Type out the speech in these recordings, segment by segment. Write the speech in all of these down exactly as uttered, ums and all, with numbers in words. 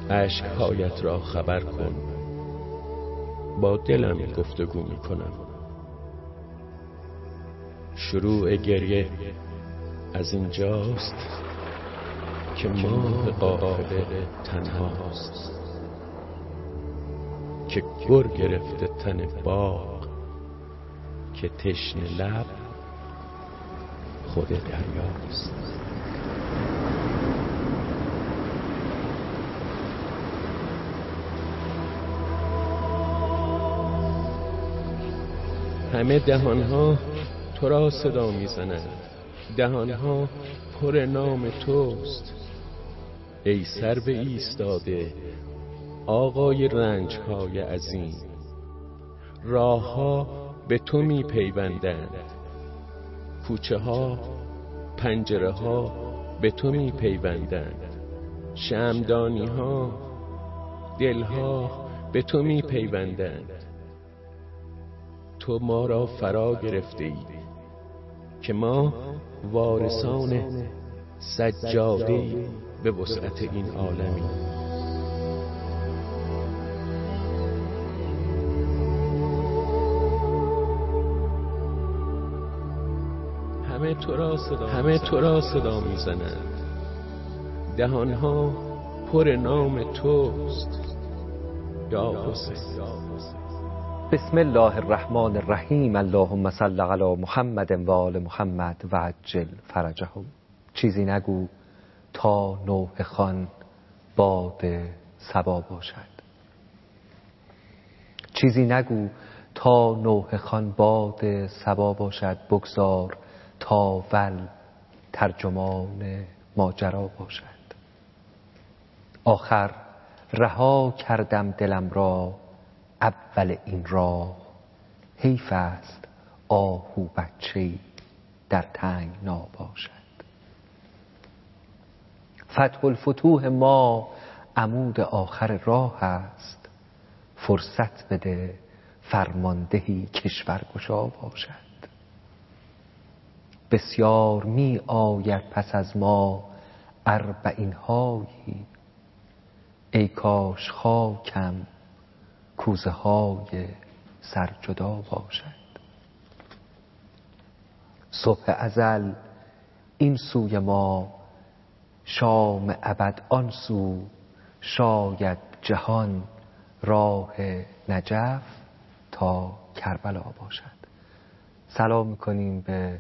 اشک‌هایت را خبر کن، با دلم گفتگو می کنم. شروع گریه از اینجاست که ماه قافله تنهاست، که گر گرفته تن باغ، که تشنه لب خود دریاست. همه دهانها تو را صدا میزنند، دهانها پر نام توست. ای سر به ایستاده آقای رنجهای عظیم، راهها به تو می پیوندند، کوچه ها پنجره ها به تو می پیوندند، شمعدانی ها دلها به تو می پیوندند. تو ما را فرا گرفته ای که ما وارثان سجاده به وسعت این عالمی. همه تو را صدا, همه تو را صدا میزنند، دهانها پر نام توست یا حسین. بسم الله الرحمن الرحیم. اللهم صل علی محمد و آل محمد و عجل فرجهم. چیزی نگو تا نوح خوان باد صبا باشد. چیزی نگو تا نوح خوان باد صبا باشد. بگذار تا ول ترجمان ماجرا باشد. آخر رها کردم دلم را اول این راه، حیف است آهو بچه‌ای در تنگنا باشد. فتح الفتوح ما عمود آخر راه است، فرصت بده فرماندهی کشورگشا باشد. بسیار می آید پس از ما اربعین هایی، ای کاش خاکم کوزه های سرجدا باشد. صبح ازل این سوی ما، شام ابد آن سو، شاید جهان راه نجف تا کربلا باشد. سلام میکنیم به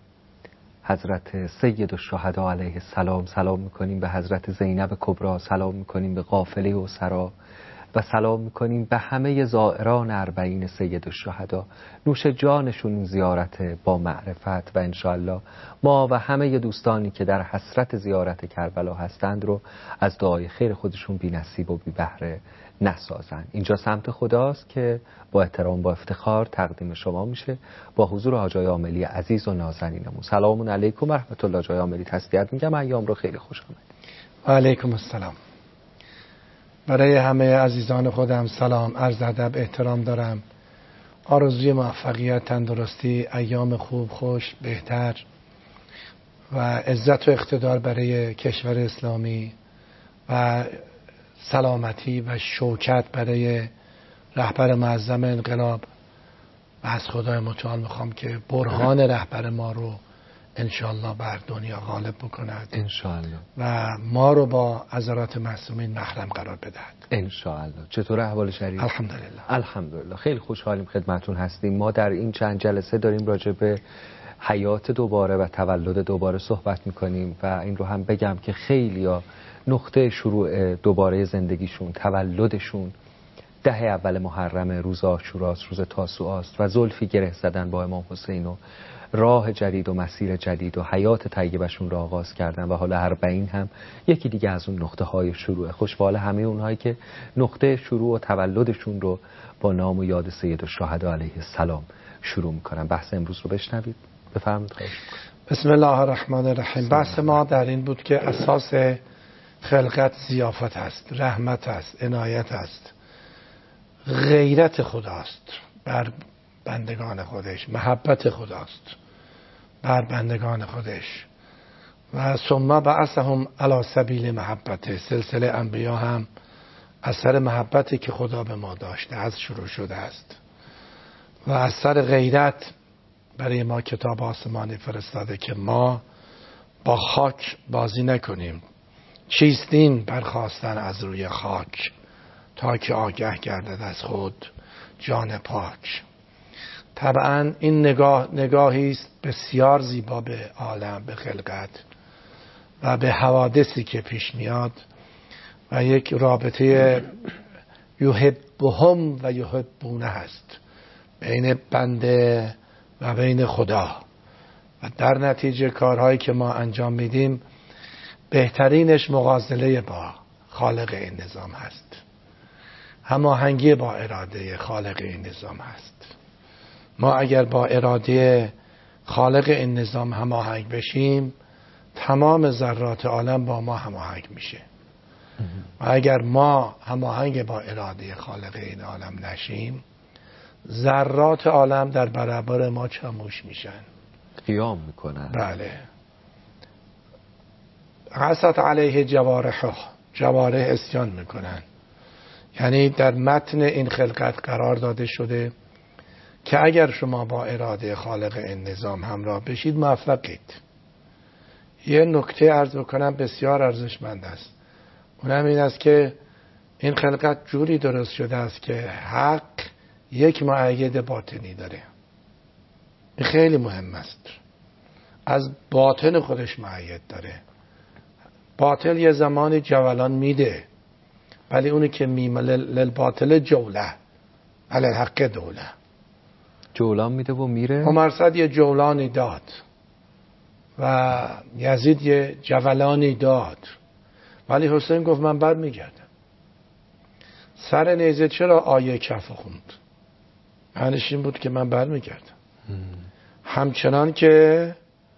حضرت سید الشهدا علیه السلام، سلام میکنیم به حضرت زینب کبری، سلام میکنیم به قافله اسرا و سلام میکنیم به همه زائران اربعین سید الشهدا. نوش جانشون این زیارت با معرفت و انشاءالله ما و همه دوستانی که در حسرت زیارت کربلا هستند رو از دعای خیر خودشون بی نصیب و بی بهره نسازند. اینجا سمت خداست که با احترام با افتخار تقدیم شما میشه با حضور حاجای عاملی عزیز و نازنینمون. سلام علیکم و رحمت الله. حاجای عاملی تسلیت میگم، ایام رو خیلی خوش آمدید. و علیکم السلام. برای همه عزیزان خودم سلام، عرض ادب، احترام دارم. آرزوی موفقیت، تندرستی، ایام خوب، خوش، بهتر و عزت و اقتدار برای کشور اسلامی و سلامتی و شوکت برای رهبر معظم انقلاب و از خدای متعال میخوام که برهان رهبر ما رو انشاءالله بر دنیا غالب بکند انشاءالله و ما رو با عذرات معصومین محرم قرار بدهد انشاءالله. چطور احوال شریف؟ الحمدلله. الحمدلله خیلی خوشحالیم خدمتون هستیم. ما در این چند جلسه داریم راجع به حیات دوباره و تولد دوباره صحبت میکنیم و این رو هم بگم که خیلیا نقطه شروع دوباره زندگیشون، تولدشون ده اول محرم، روز عاشوراست، روز تاسوعاست و زلفی گره زدن با امام حسین و راه جدید و مسیر جدید و حیات طیبشون را آغاز کردن و حالا اربعین هم یکی دیگه از اون نقطه های شروع. خوشبال همه اونهایی که نقطه شروع و تولدشون رو با نام و یاد سید الشهدا علیه السلام شروع میکنن. بحث امروز رو بشنوید. بفرمایید. خواهش میکنم. بسم الله الرحمن الرحیم. بحث ما در این بود که اساس خلقت ضیافت است، رحمت است، عنایت است، غیرت خداست بر بندگان خودش، محبت خداست بر بندگان خودش و ثم بعثهم علی سبیل محبت. سلسله انبیا هم از سر محبتی که خدا به ما داشته از شروع شده است و از سر غیرت برای ما کتاب آسمانی فرستاده که ما با خاک بازی نکنیم. چیستین برخواستن از روی خاک تا که آگه گردد از خود جان پاک. طبعا این نگاه نگاهی است بسیار زیبا به عالم، به خلقت و به حوادثی که پیش میاد و یک رابطه یحبهم و یحبونه هست بین بنده و بین خدا و در نتیجه کارهایی که ما انجام میدیم بهترینش مغازله با خالق این نظام هست، هماهنگی با اراده خالق این نظام هست. ما اگر با اراده خالق این نظام هماهنگ بشیم تمام ذرات عالم با ما هماهنگ میشه و اگر ما هماهنگ با اراده خالق این عالم نشیم ذرات عالم در برابر ما چموش میشن، قیام میکنن. بله. قصت علیه جوارحه، جوارح اسیان میکنن. یعنی در متن این خلقت قرار داده شده که اگر شما با اراده خالق این نظام همراه بشید موفقید. یه نکته عرض بکنم بسیار ارزشمند است، اونم این است که این خلقت جوری درست شده است که حق یک مؤید باطنی داره. این خیلی مهم است. از باطن خودش مؤید داره. باطل یه زمانی جولان میده ولی اونی که میمه للباطل جوله علی الحق دوله، جولان میده و میره. عمرصد یه جولانی داد و یزید یه جولانی داد ولی حسین گفت من بر میگردم. سر نیزه چرا آیه کف خوند؟ معنیش این بود که من بر میگردم. همچنان که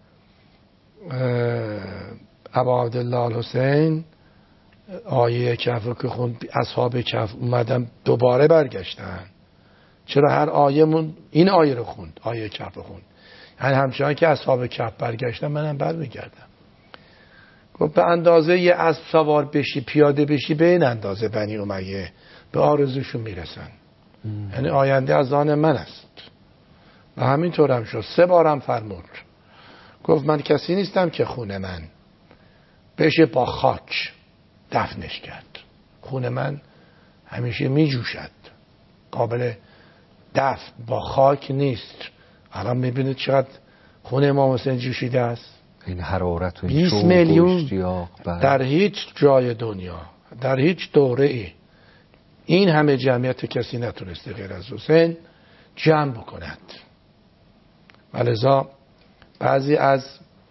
ابا عبدالله الحسین آیه کف که خوند اصحاب کف اومدن دوباره برگشتن. چرا هر آیه من این آیه رو خوند، آیه کف خوند، یعنی همچنان که اصحاب کف برگشتن منم بر میگردم. گفت به اندازه یه اسب سوار بشی پیاده بشی به این اندازه بنی امیه به آرزوشون میرسن. یعنی آینده از آن من است و همینطور هم شد. سه بارم فرمود گفت من کسی نیستم که خون من بشه با خاک دفنش کرد. خون من همیشه می جوشد، قابل دفن با خاک نیست. الان میبینید چقدر خون امام حسین جوشیده است. این حرارت و بیست میلیون در هیچ جای دنیا در هیچ دوره ای این همه جمعیت کسی نتونسته غیر از حسین جمع بکند. ولذا بعضی از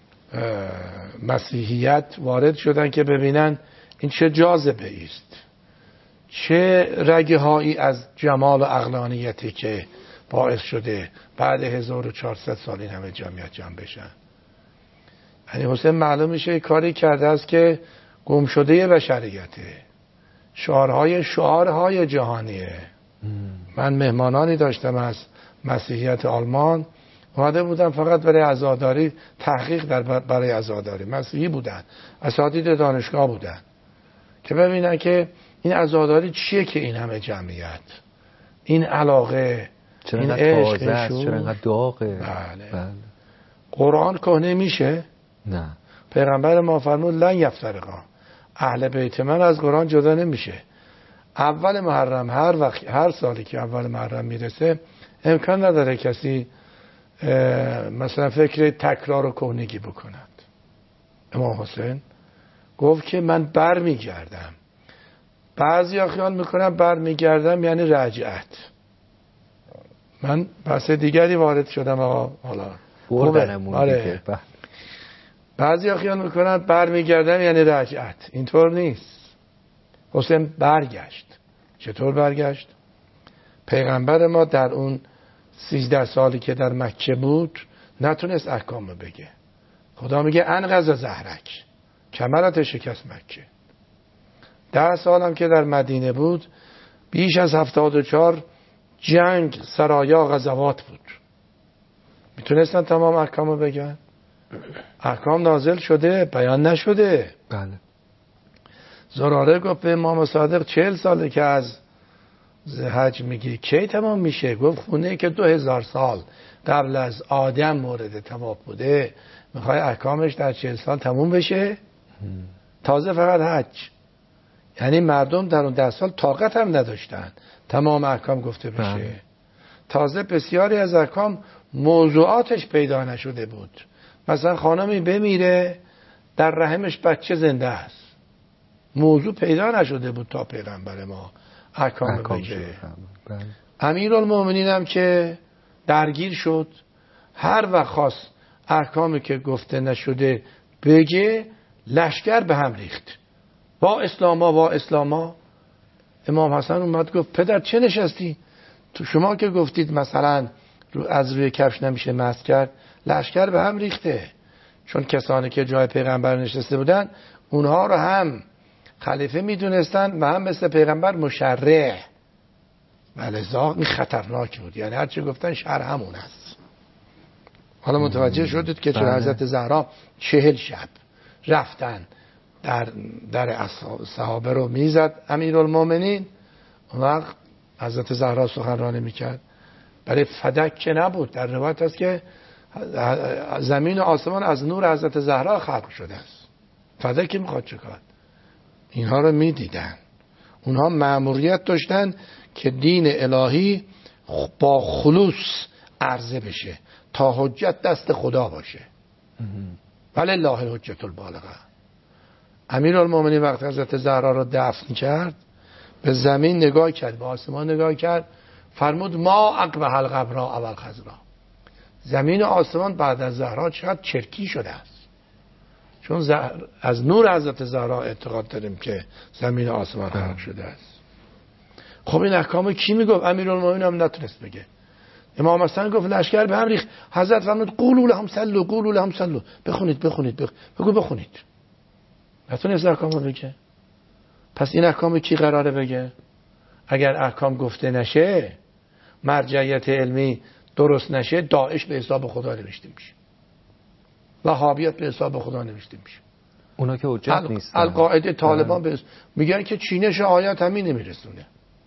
مسیحیت وارد شدن که ببینن این چه جاذبه است، چه رگه هایی از جمال و عقلانیتی که باعث شده بعد هزار و چهارصد سال این همه جمعیت جمع بشن. یعنی حسین معلوم میشه کاری کرده است که گم شده بشریته، شعارهای شعارهای جهانیه. من مهمانانی داشتم از مسیحیت آلمان، اومده بودن فقط برای عزاداری، تحقیق در برای عزاداری، مسیحی بودن، اساتید دانشگاه بودن که ببینن که این عزاداری چیه که این همه جمعیت، این علاقه، چرا این عشق، عشق، چرا انقدر داغه. بله. بله. قرآن کهنه میشه؟ نه. پیغمبر ما فرمود لن یفترقا، اهل بیت من از قرآن جدا نمیشه. اول محرم هر وقت هر سالی که اول محرم میرسه امکان نداره کسی مثلا فکر تکرار و کهنگی بکند. امام حسین گفت که من بر میگردم. بعضی ها خیال میکنم بر میگردم یعنی رجعت. من بحث دیگری وارد شدم آقا، حالا آره. بعضی ها خیال میکنن بر میگردم یعنی رجعت. اینطور نیست. حسین برگشت. چطور برگشت؟ پیغمبر ما در اون سیزده سالی که در مکه بود نتونست احکام رو بگه. خدا میگه انقض زهرک، کمرت شکست مکه. ده سالم که در مدینه بود بیش از هفتاد و چهار جنگ، سرایا، غزوات بود. میتونستن تمام احکام رو بگن؟ احکام نازل شده، بیان نشده. بله. زراره گفت به امام صادق چهل ساله که از حج میگی، کی تمام میشه؟ گفت خونه که دو هزار سال قبل از آدم مورد طواف بوده میخوای احکامش در چهل سال تموم بشه؟ تازه فقط حج. یعنی مردم در اون ده سال طاقت هم نداشتن تمام احکام گفته بشه. بله. تازه بسیاری از احکام موضوعاتش پیدا نشده بود. مثلا خانمی بمیره در رحمش بچه زنده است، موضوع پیدا نشده بود تا پیغمبر ما احکام بگه. امیرالمومنین هم که درگیر شد، هر وقت خواست احکامی که گفته نشده بگه لشکر به هم ریخت، با اسلاما با اسلاما. امام حسن اومد گفت پدر چه نشستی؟ تو شما که گفتید مثلا از روی کفش نمیشه مسح کرد، لشکر به هم ریخته. چون کسانی که جای پیغمبر نشسته بودن اونها رو هم خلیفه میدونستن و هم مثل پیغمبر مشرع، ولذا این خطرناک بود. یعنی هر چی گفتن شر همون است. حالا متوجه شدید که چرا حضرت زهرا چهل شب رفتن در در صحابه رو میزد امیرالمومنین. اون وقت حضرت زهرا سخنرانی میکرد. برای فدک که نبود. در روایت هست که زمین و آسمان از نور حضرت زهرا خلق شده است. فدک میخواد چکار؟ اینها رو میدیدن. اونها مأموریت داشتن که دین الهی با خلوص عرضه بشه تا حجت دست خدا باشه. ولله الحجة البالغه. امیرالمومنین وقت حضرت زهرا رو دفن کرد به زمین نگاه کرد، به آسمان نگاه کرد، فرمود ما اقبح القبرا اول خضرا. زمین و آسمان بعد از زهرا چقدر چرکی شده است. چون زهر... از نور حضرت زهرا اعتقاد داریم که زمین و آسمان خلق شده است. خب این احکام کی میگفت؟ امیرالمومنین هم نتونست بگه. امام حسن گفت لشکر به هم ریخت. حضرت فرمود قولوا لهم صلوا قولوا لهم صلوا. بخونید بخونید بخ... بگو بخونید. نتونست احکام رو بگه. پس این احکام کی قراره بگه؟ اگر احکام گفته نشه، مرجعیت علمی درست نشه، داعش به حساب خدا نوشته میشه، وهابیت به حساب خدا نوشته میشه. اونا که حجت ال... نیستن. القاعده طالبان به... میگن که چینش آیات همین نمیرسونه،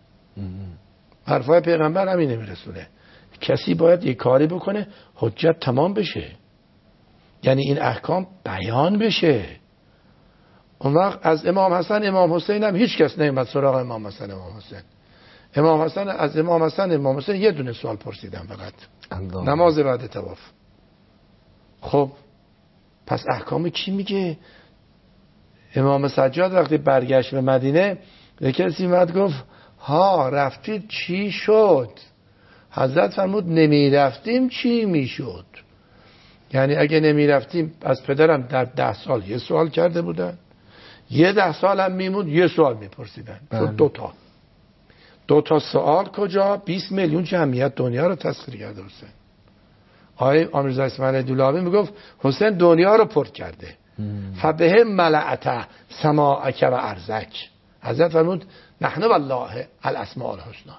حرفای پیغمبر همین نمیرسونه. کسی باید یک کاری بکنه حجت تمام بشه، یعنی این احکام بیان بشه. اون وقت از امام حسن امام حسین هم هیچ کس نمیاد سراغ امام حسن امام حسین. امام حسن از امام حسن امام حسین یه دونه سوال پرسیدن فقط، نماز بعد طواف. خب پس احکام کی میگه؟ امام سجاد وقتی برگشت به مدینه به کسی اومد گفت ها رفتید چی شد؟ حضرت فرمود نمی رفتیم چی میشد؟ یعنی اگه نمی رفتیم، از پدرم در ده سال یه سوال کرده بودن، یه ده سال هم میموند یه سوال میپرسیدن. چون دوتا دوتا سوال کجا؟ بیست میلیون جمعیت دنیا رو تسخیر کرده حسین. آقای امیرزا اسماعیل دولابی میگفت حسین دنیا رو پر کرده. فبه ملعت سماعک و ارزک. حضرت فرمود نحن والله الاسماء الحسنا.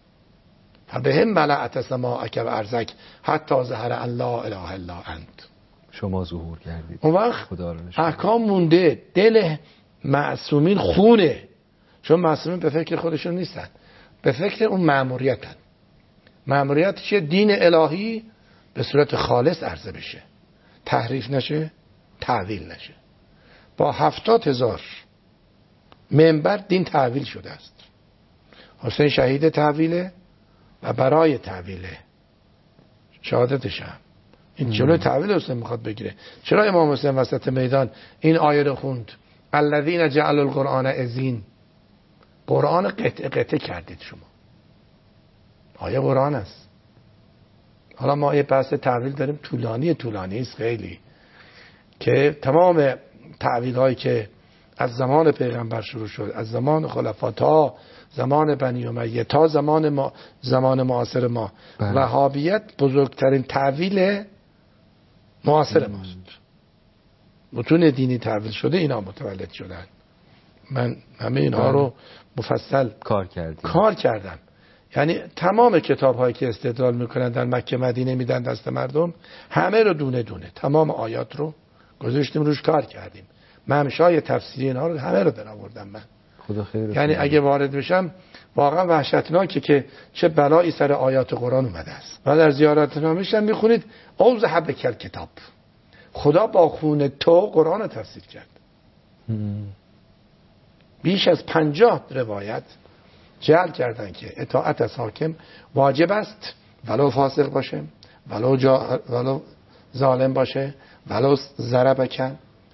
فبه ملعت سماعک و ارزک حتی ظهر ان لا اله الا انت. شما ظهور کردید. اون وقت احکام مونده، دل معصومین خونه. چون معصومین به فکر خودشون نیستن، به فکر اون مأموریتن. مأموریت چیه؟ دین الهی به صورت خالص عرضه بشه، تحریف نشه، تعویل نشه. با هفتاد هزار منبر دین تعویل شده است. حسین شهید تعویله و برای تعویله شهادتش هم این جلوی تعویل حسین میخواد بگیره. چرا امام حسین وسط میدان این آیه رو خوند؟ الذین جعلوا القرآن عضین. قرآن قطعه قطعه کردید شما. آیه قرآن است. حالا ما یه بحث تعویل داریم طولانی طولانی است خیلی، که تمام تعویل هایی که از زمان پیغمبر شروع شد، از زمان خلفا تا زمان بنی امیه تا زمان ما زمان معاصر ما، وهابیت بزرگترین تعویل معاصر ماست. متون دینی تعویل شده اینا متولد شدن. من همه اینها رو مفصل کار کردم کار کردم. یعنی تمام کتاب هایی که استدلال میکنن در مکه مدینه میدن دست مردم، همه رو دونه دونه تمام آیات رو گذاشتیم روش کار کردیم. ممشای تفسیری اینا رو همه رو در آوردم من. خدا خیر. یعنی اگه وارد بشم واقعا وحشتناکه که چه بلایی سر آیات قرآن اومده است. و در زیارتنامه‌ش هم میخونید اوز حب کل کتاب، خدا با خون تو قرآن رو تفسیر کرد. بیش از پنجاه روایت جعل کردن که اطاعت از حاکم واجب است، ولو فاسق باشه، ولو, جا... ولو ظالم باشه، ولو ضرب کن،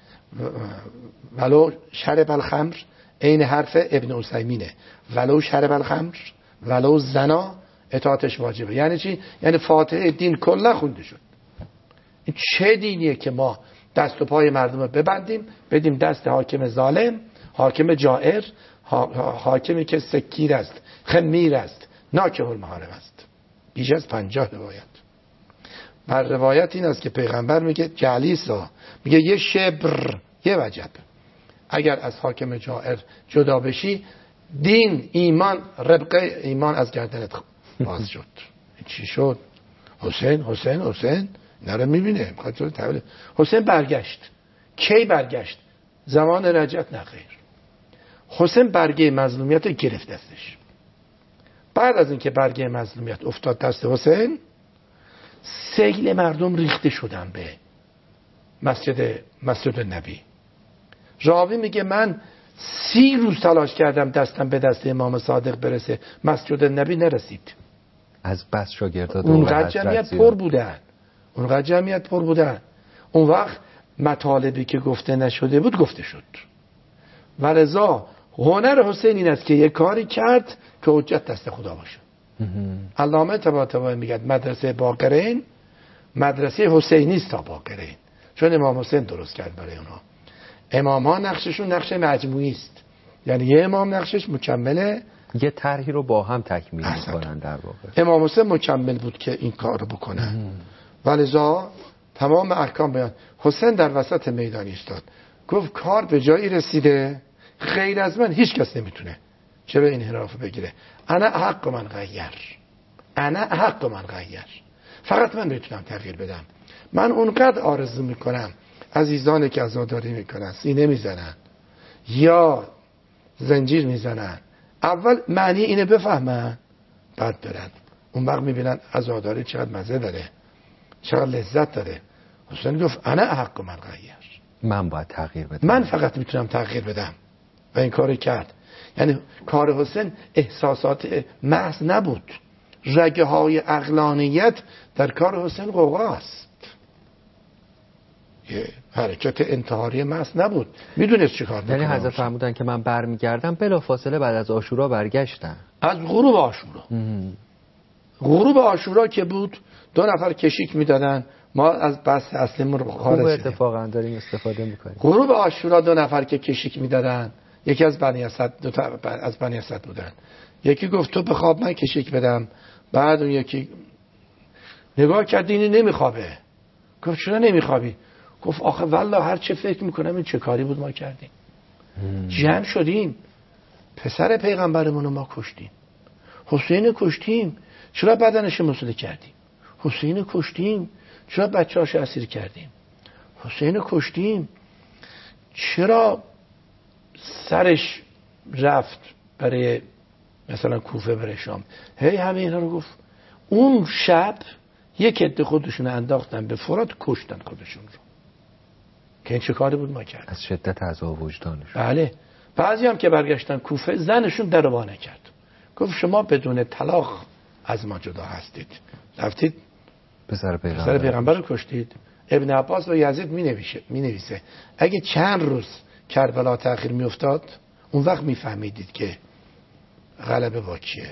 ولو شرب الخمر، این حرف ابن عثیمینه، ولو شرب الخمر ولو زنا اطاعتش واجبه. یعنی چی؟ یعنی فاتحه دین کلا خونده شد. این چه دینیه که ما دست و پای مردم رو ببندیم بدیم دست حاکم ظالم، حاکم جائر، حاکمی که سکیر است، خمیر است، ناکح المحارم است. بیش از پنجاه روایت. بر روایت این است که پیغمبر میگه جلیسا، میگه یه شبر، یه وجب، اگر از حاکم جائر جدا بشی دین ایمان ربقه ایمان از گردنت باز شد. چی شد؟ حسین حسین حسین نره میبینه حسین برگشت. کی برگشت؟ زمان رجعت نخیر. حسین برگه مظلومیت گرفت دستش. بعد از اینکه برگه مظلومیت افتاد دست حسین، سیل مردم ریخته شدن به مسجد مسجد نبی. راوی میگه من سی روز تلاش کردم دستم به دست امام صادق برسه، مسجد نبی نرسید. از بس شاگردان اونقدر جمعیت پر بودن، اونقدر جمعیت پر بودن. اون وقت مطالبی که گفته نشده بود گفته شد. و لذا هنر حسین این است که یک کاری کرد که حجت دست خدا باشه. علامه طباطبایی میگه مدرسه باقرین مدرسه حسینی است تا باقرین، چون امام حسین درست کرد برای اونا. امام ها نقششون نقش مجموعی است، یعنی یه امام نقشش مکمله، یه طرحی رو با هم تکمیل میکنن در واقع. امام حسین مکمل بود که این کار رو بکنه. ولذا تمام احکام بیان. حسین در وسط میدان ایستاد گفت کار به جایی رسیده غیر از من هیچ کس نمیتونه چرا این انحراف بگیره. انا حق من غیر، انا حق من غیر، فقط من میتونم تغییر بدم. من اونقدر آرزو میکنم عزیزانی که عزاداری میکنن سینه میزنن یا زنجیر میزنن، اول معنی اینه بفهمن بعد برن. اون وقت میبینن عزاداری چقدر مزه داره، چقدر لذت داره. حسین گفت انا حق من غیر، من باید تغییر بدم، من فقط میتونم تغییر بدم. و این کاری کرد. یعنی کار حسین احساسات محض نبود، رگه های عقلانیت در کار حسین قوقاست. یه حرکت انتحاری محض نبود، میدونست چی کار بکنه. یعنی حضرت فرمودن که من برمیگردم، بلا فاصله بعد از عاشورا برگشتن. از غروب عاشورا غروب عاشورا که بود دو نفر کشیک میدادن، ما از بحث اصلیمون رو خارج شدیم. خوب اتفاقا داریم استفاده میکنیم. غروب عاشورا دو نفر که کشیک میدادن، یکی از بنی اسد، دو تا از بنی اسد بودن. یکی گفت تو بخواب من کشیک بدم. بعد اون یکی نگاه کرد اینی نمیخوابه. گفت چرا نمیخوابی؟ گفت آخه والله هر چه فکر میکنم این چه کاری بود ما کردیم. جمع شدیم پسر پیغمبرمون رو ما کشتیم، حسین کشتیم، چرا بدنش مسئله کردیم؟ حسین کشتیم، چرا بچه‌هاش اسیر کردیم؟ حسین کشتیم، چرا سرش رفت برای مثلا کوفه برای شام؟ هی همه اینا رو گفت. اون شب یک عده خودشون انداختن به فرات، کشتن خودشون رو. که این چه کاری بود ما کرد؟ از شدت عذاب وجدانش. بله. بعضی هم که برگشتن کوفه زنشون در رو وا نکرد، گفت شما بدون طلاق از ما جدا هستید، رفتید پسر پیغمبر, پسر پیغمبر رو کشتید. ابن عباس و یزید می نویسه می نویسه اگه چند روز کربلا تأخیر می افتاد اون وقت می فهمیدید که غلبه با کیه.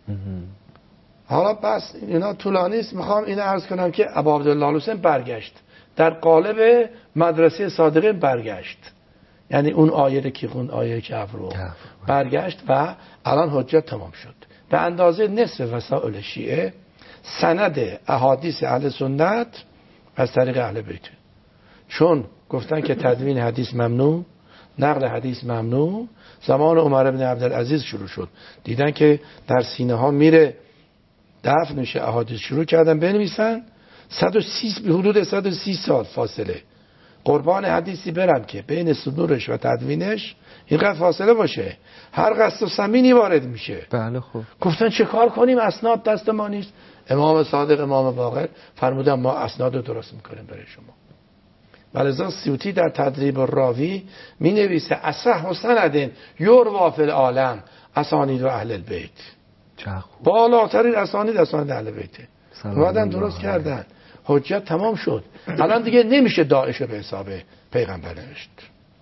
حالا بس اینا طولانی است، میخوام اینو عرض کنم که ابا عبدالله حسین برگشت در قالب مدرسه صادقین، برگشت یعنی اون آیه که خون آیه کهف رو برگشت و الان حجت تمام شد. به اندازه نصف وسائل شیعه سند احادیث اهل سنت از طریق اهل بیت، چون گفتن که تدوین حدیث ممنوع، نقل حدیث ممنوع. زمان عمر بن عبدالعزیز شروع شد، دیدن که در سینه ها میره دفن میشه، احادیث شروع کردن بنویسن. صد و سی حدود صد و سی سال فاصله قربان حدیثی برم که بین صدورش و تدوینش اینقدر فاصله باشه، هر قصد و سمینی وارد میشه. بله خب گفتن چه کار کنیم، اسناد دست ما نیست. امام صادق امام باقر فرمودن ما اسناد رو درست میکنیم برای شما. ولذا سیوطی در تدریب الراوی می نویسه اصح سند یروی فی العالم اسانید و اهل البیت. بالاترین اسانید اسانید اهل بیت. اومدن درست کردن، حجت تمام شد. الان دیگه نمیشه داعش به حساب پیغمبر نوشت.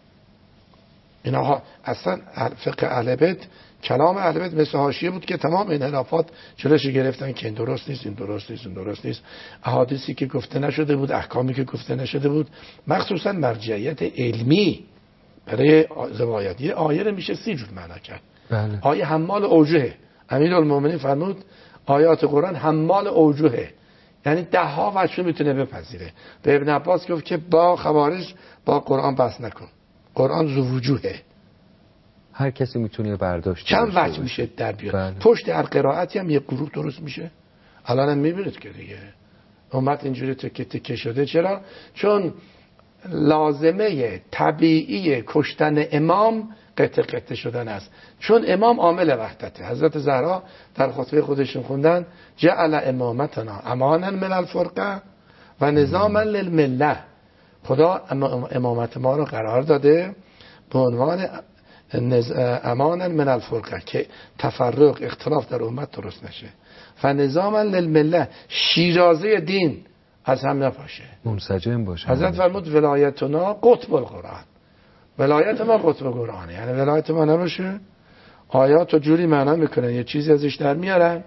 اینا اصلا فقه اهل بیت، کلام اهل بیت مثل حاشیه بود که تمام انحرافات جلوش گرفتن که این درست نیست، این درست نیست، این درست نیست. احادیثی که گفته نشده بود، احکامی که گفته نشده بود، مخصوصا مرجعیت علمی برای روایت. یه آیه رو میشه سی جور معنا کرد. بله. آیه حمال اوجهه. امیرالمومنین فرمود آیات قرآن حمال اوجهه، یعنی ده ها وجه میتونه بپذیره. به ابن عباس گفت که با خوارج با قرآن بحث نکن، قرآن ذو وجوهه، هر کسی میتونه برداشت چند وجه میشه در بیاد. بله. پشت هر قرائتی هم یک گروه درست میشه. الان هم میبینید که دیگه امت اینجوری تکه تکه شده. چرا؟ چون لازمه طبیعی کشتن امام قطع قطع شدن است. چون امام عامل وحدته. حضرت زهرا در خطبه خودشون خوندن جعل امامتنا امانا من الفرقه و نظاما للمله. خدا امامت ما رو قرار داده به عنوان امانا من الفرقه که تفرق اختلاف در امت درست نشه، و نظاما للمله شیرازه دین از هم نپاشه، منسجم باشه. حضرت فرمود ولایتنا قطب القرآن، ولایت ما قطب قرآنه، یعنی ولایت ما نباشه آیات رو جوری معنا میکنن یه چیزی ازش در میارن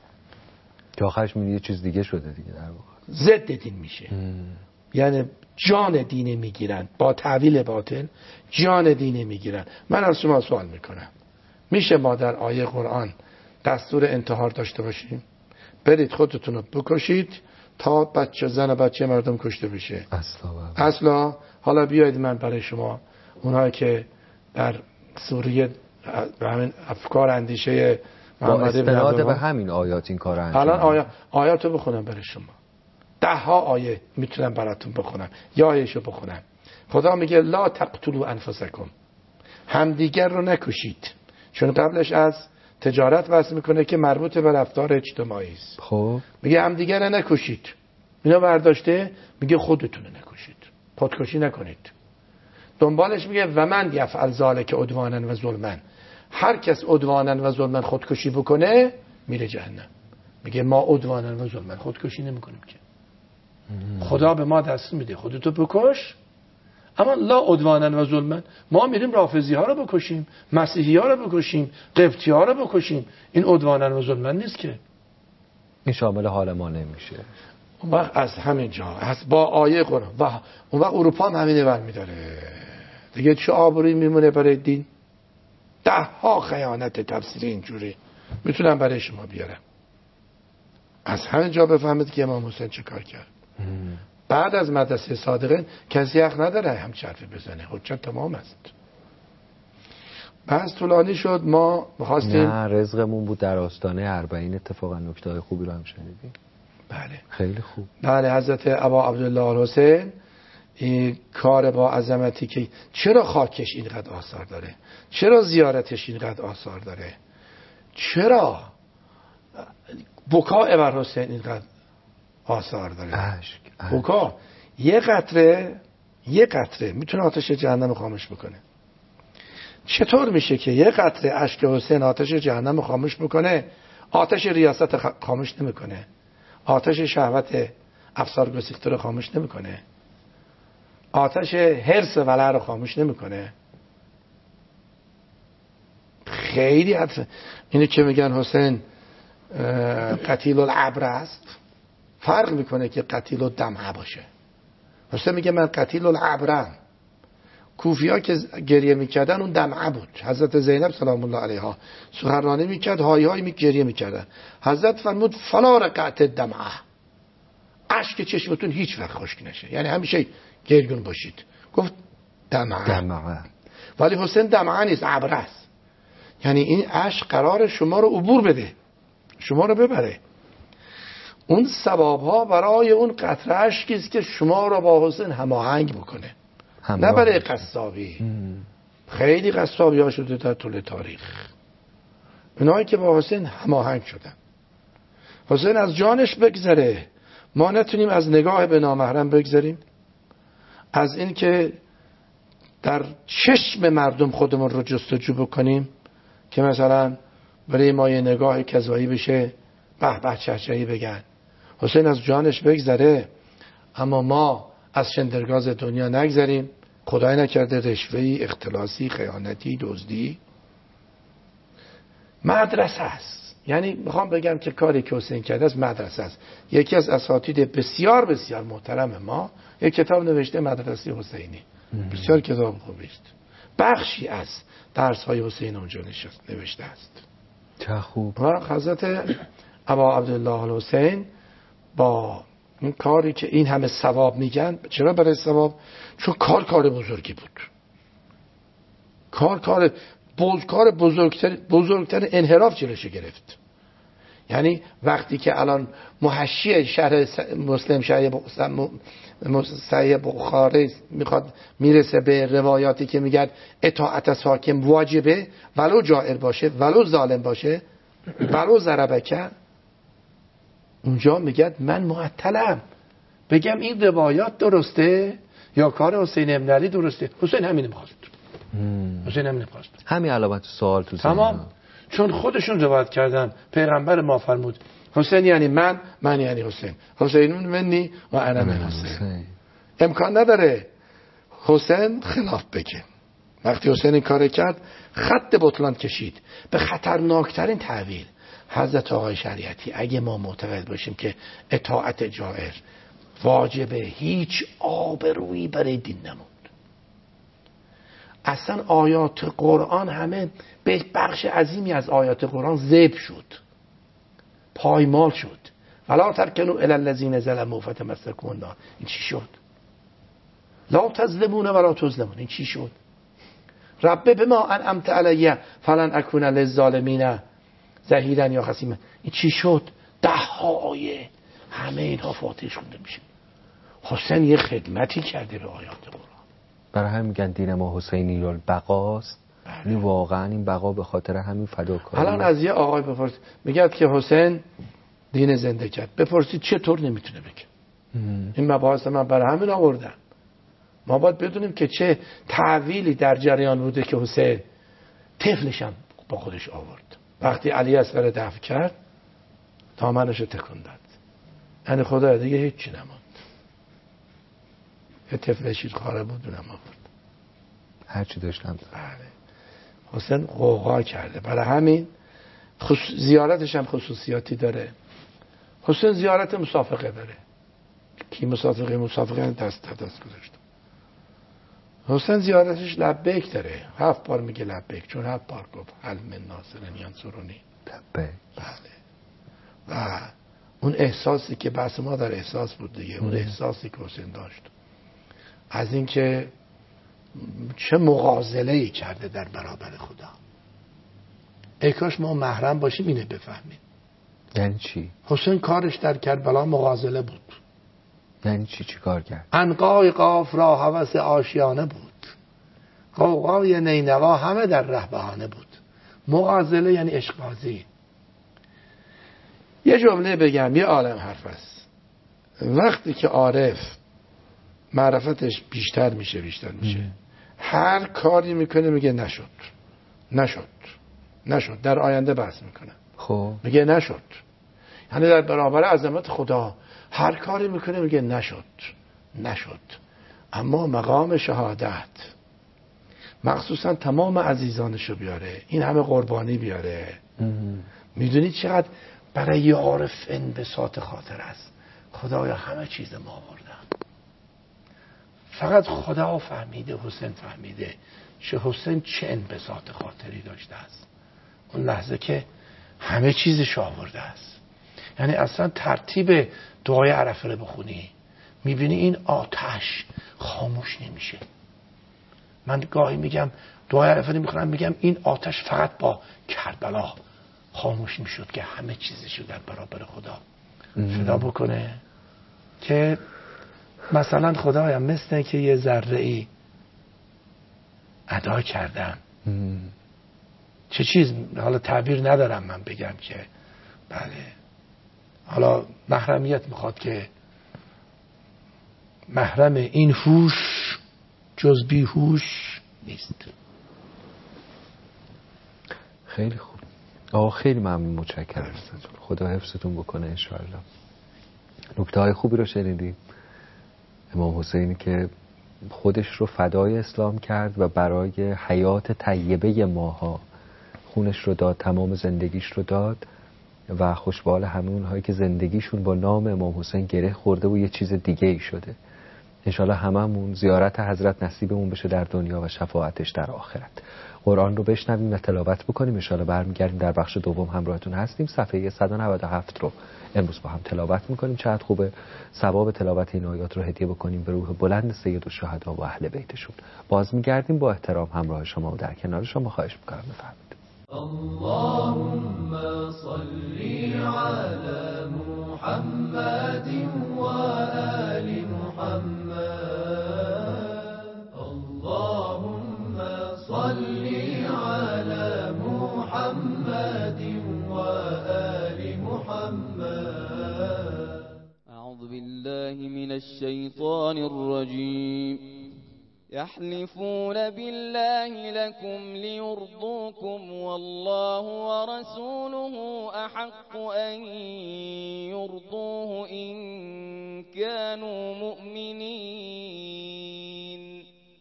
که آخرش میگه یه چیز دیگه شده دیگه، در واقع ضد دین میشه. ام. یعنی جان دینه میگیرن با تعویل باطل، جان دینه میگیرن. من از شما سوال میکنم میشه ما در آیه قرآن دستور انتحار داشته باشیم؟ برید خودتون رو بکشید تا بچه زن و بچه مردم کشته بشه؟ اصلا اصلا. حالا بیایید من برای شما اونایی که در سوریه به همین افکار اندیشه محمد ابن عبدالله به همین آیات این کار انجام الان آیا آیات رو بخونم برای شما، ده ها آیه میتونم براتون بخونم یا آیهشو بخونم. خدا میگه لا تقتلوا انفسکم، همدیگر رو نکشید، چون قبلش از تجارت وصل میکنه که مربوط به رفتار اجتماعی است. خب میگه همدیگر رو نکشید، اینا برداشته میگه خودتون رو نکشید، خودکشی نکنید. دنبالش میگه و من یفعل ذلک عدوانا و ظلما، هر کس عدوانا و ظلما خودکشی بکنه میره جهنم. میگه ما عدوانا و ظلما خودکشی نمیکنیم که. خدا به ما دست میده خودتو بکش، اما لا عدوانا و ظلما. ما میریم رافضی ها رو بکشیم، مسیحی ها رو بکشیم، قبطی ها رو بکشیم، این عدوانا و ظلما نیست که. این شامل حال ما نمیشه. اون وقت از همین جا از با آیه قرآن و اون وقت اروپا هم همینه برمیداره دیگه. چه آبرویی میمونه برای دین؟ ده ها خیانت تفسیری اینجوری میتونم برای شما بیارم. از همین جا بفهمید که امام حسین چه کار کرد. ام. بعد از مدرسه صادقین کسی حق نداره هم حرفی بزنه، حجت تمام است. بحث طولانی شد، ما می‌خواستیم نه رزقمون بود در آستانه اربعین اتفاقا نکته‌های خوبی رو هم شنیدیم. بله خیلی خوب. بله حضرت ابا عبدالله الحسین این کار با عظمتی که چرا خاکش اینقدر آثار داره، چرا زیارتش اینقدر آثار داره، چرا بکا بر حسین اینقدر آثار داره. عشق بکا یه قطره یه قطره میتونه آتش جهنم خاموش بکنه. چطور میشه که یه قطره اشک حسین آتش جهنم خاموش بکنه؟ آتش ریاست خاموش نمیکنه، آتش شهوت افسار گسیخته رو خاموش نمیکنه، آتش حرص ولع رو خاموش نمیکنه. خیلی حرف اینه که میگن حسین قتیل العبر است، فرق میکنه که قتیل الدمع باشه. حسین میگه من قتیل العبرم. کوفی ها که گریه میکردن اون دمعه بود. حضرت زینب سلام الله علیها سخنرانی میکرد، های های می گریه میکردن. حضرت فرمود فلا رقعت دمعه، اشک چشمتون هیچ وقت خشک نشه، یعنی همیشه گریون باشید. گفت دمعه. دمعه ولی حسین دمعه نیست، عبره است. یعنی این اشک قرار شما رو عبور بده، شما رو ببره. اون ثواب ها برای اون قطره اشکی است که شما رو با حسین هماهنگ بکنه. نه برای قصابی. خیلی قصابی ها شده در طول تاریخ، اونایی که با حسین هماهنگ شدن. حسین از جانش بگذره، ما نتونیم از نگاه به نامحرم بگذریم، از این که در چشم مردم خودمون رو جستجو بکنیم که مثلا برای ما یه نگاه کذایی بشه، به به چهچهی بگن. حسین از جانش بگذره، اما ما از شندرگاز دنیا نگذریم. خدای نکرده رشوه‌ای، اختلاسی، خیانتی، دزدی مدرسه است. یعنی میخوام بگم که کاری که حسین کرده است مدرسه است. یکی از اساتید بسیار بسیار محترم ما یک کتاب نوشته، مدرسه حسینی. بسیار کتاب خوبی است. بخشی از درس های حسین اونجا نوشته است. چه خوب. حضرت ابا عبدالله الحسین با این کاری که این همه ثواب میگن، چرا برای ثواب؟ چون کار کار بزرگی بود. کار کار بزرگ کار بزرگتر بزرگتر انحراف جلوش گرفت. یعنی وقتی که الان محشی شهر مسلم، شهر صحیح بخاری میخواد میرسه به روایاتی که میگن اطاعت از حاکم واجبه، ولو جائر باشه، ولو ظالم باشه، ولو ضربکه، اونجا میگه من معطلم بگم این روایات درسته یا کار حسین ابن علی درسته. حسین همین میخواست. حسین همین میخواست. همین علامت سوال تو تمام. چون خودشون روایت کردن، پیغمبر ما فرمود حسین یعنی من، من یعنی حسین، حسینون منی و انا من حسین. امکان نداره حسین خلاف بگه. وقتی حسین این کار کرد، خط بطلان کشید به خطرناکترین تحویل. حضرت آقای شریعتی اگه ما معتقد باشیم که اطاعت جائر واجبه، هیچ آبرویی برای دین نموند. اصلا آیات قرآن همه به بخش عظیمی از آیات قرآن ذبح شد، پایمال شد. ولا ترکنوا الی الذین ظلموا فتمسکوا النار. این چی شد؟ لا تظلمون ولا تظلمون. این چی شد؟ رب بما انعمت علی فلن اکون للظالمین ظهیرا یا خصیما. این چی شد؟ ده ها آیه، همه اینها فاتحش خونده میشه. حسین یه خدمتی کرده به آیات قرآن. برای هم میگن دین ما حسینی البقاست. یعنی واقعا این بقا به خاطر همین فداکاری. الان از یه آقای بپرسید میگه که حسین دین زنده کرد، بپرسید چطور نمیتونه بگه. این مباحث من برای همین آوردم. ما باید بدونیم که چه تعویلی در جریان بوده که حسین طفلش هم با خودش آورد. وقتی علی اصغر دفع کرد، دامنشو تکون داد. یعنی خدا دیگه هیچی نموند. یه طفل شیرخواره بود اونم آورد. هر چی داشتم. بله. حسین قوقا کرده. برای همین خصوص... زیارتش هم خصوصیاتی داره. حسین زیارت مسافقه داره. کی مسافقه؟ مسافقه دست دست گذاشت. حسین زیارتش لبیک داره. هفت بار میگه لبیک، چون هفت بار گفت هل من ناصر ینصرونی. لبیک. بله. و اون احساسی که بحث ما در احساس بود دیگه، اون احساسی که حسین داشت از اینکه چه مغازله‌ای کرده در برابر خدا. ای کاش ما محرم باشیم اینه بفهمیم. یعنی چی؟ حسین کارش در کربلا مغازله بود. یعنی چی چی کار کرد؟ عنقای قاف را هوس آشیانه بود، قوقای نینوا همه در ره بهانه بود. مغازله یعنی عشق‌بازی. یه جمله بگم، یه عالم حرف است. وقتی که عارف معرفتش بیشتر میشه بیشتر میشه ام. هر کاری میکنه میگه نشد نشد نشد. در آینده بحث میکنه، خب میگه نشد. یعنی در برابر عظمت خدا هر کاری میکنه میگه نشد نشد. اما مقام شهادت، مخصوصا تمام عزیزانشو بیاره، این همه قربانی بیاره، میدونید چقدر برای یه عارف انبساط خاطر است. خدایا همه چیز ما آوردن، فقط خدا فهمیده، حسین فهمیده چه حسین چه انبساط خاطری داشته است اون لحظه که همه چیزش آورده است. یعنی اصلا ترتیب دعای عرفه رو بخونی میبینی این آتش خاموش نمیشه. من گاهی میگم دعای عرفه رو میخونم میگم این آتش فقط با کربلا خاموش میشد که همه چیزشو در برابر خدا فدا بکنه. که مثلا خدایا مثل که یه ذره ای ادا کردم. چه چیز، حالا تعبیر ندارم من بگم که بله، حالا محرمیت میخواد که محرم این هوش جز بی هوش نیست. خیلی خوب آقا، خیلی ممنون، متشکرم. خدا حفظتون بکنه انشاءالله. نکته های خوبی رو شنیدیم. امام حسینی که خودش رو فدای اسلام کرد و برای حیات طیبه ماها خونش رو داد، تمام زندگیش رو داد و خوشبال همه اونهایی که زندگیشون با نام امام حسین گره خورده و یه چیز دیگه ای شده. انشالله هممون زیارت حضرت نصیبمون بشه در دنیا و شفاعتش در آخرت. قرآن رو بشنویم و تلاوت بکنیم. انشالله برمیگردیم در بخش دوم همراهتون هستیم. صفحه صد و نود و هفت رو امروز با هم تلاوت میکنیم. چقدر خوبه ثواب تلاوت این آیات رو هدیه بکنیم به روح بلند سید الشهدا و اهل بیتشون. باز میگردیم با احترام همراه شما و در کنار شما. خواهش میکنم بفرمایید. اللهم صل على محمد وآل محمد. اللهم صل على محمد وآل محمد. أعوذ بالله من الشيطان الرجيم. يحلفون بالله لكم ليرضوكم والله ورسوله أحق أن يرضوه إن كانوا مؤمنين.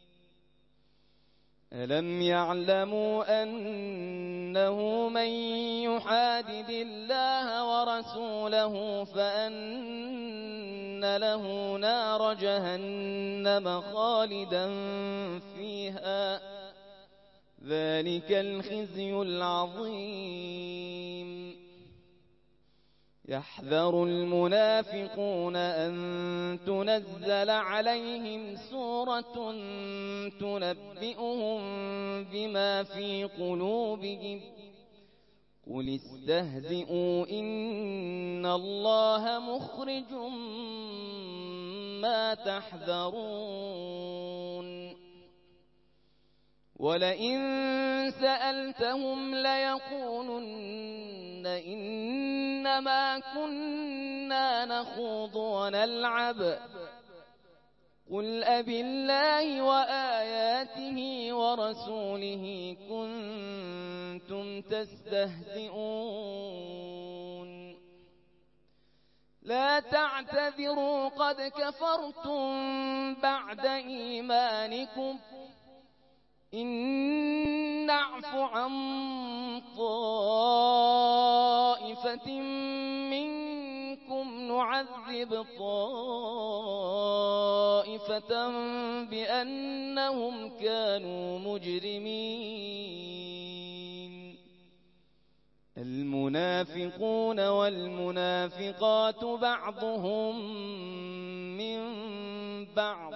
ألم يعلموا أنه من يحادد الله ورسوله فأن له نار جهنم خالدا فيها ذلك الخزي العظيم. يحذر المنافقون أن تنزل عليهم سورة تنبئهم بما في قلوبهم قل استهزئوا إن الله مخرج ما تحذرون. ولئن سألتهم ليقولن إنما كنا نخوض ونلعب قل أبالله وآياته ورسوله كنتم تستهزئون. لا تعتذروا قد كفرتم بعد إيمانكم إن نعف عن طائفة منكم نعذب طائفة بأنهم كانوا مجرمين. المنافقون والمنافقات بعضهم من بعض